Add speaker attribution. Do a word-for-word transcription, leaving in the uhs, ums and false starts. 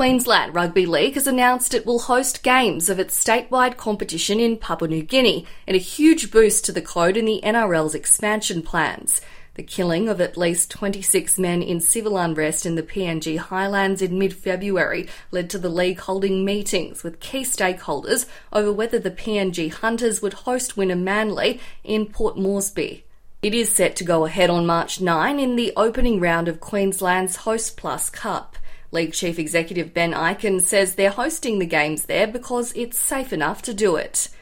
Speaker 1: Queensland Rugby League has announced it will host games of its statewide competition in Papua New Guinea, in a huge boost to the code in the N R L's expansion plans. The killing of at least twenty-six men in civil unrest in the P N G Highlands in mid-February led to the league holding meetings with key stakeholders over whether the P N G Hunters would host Wynnum Manly in Port Moresby. It is set to go ahead on March ninth in the opening round of Queensland's Host Plus Cup. League Chief Executive Ben Ikin says they're hosting the games there because it's safe enough to do it.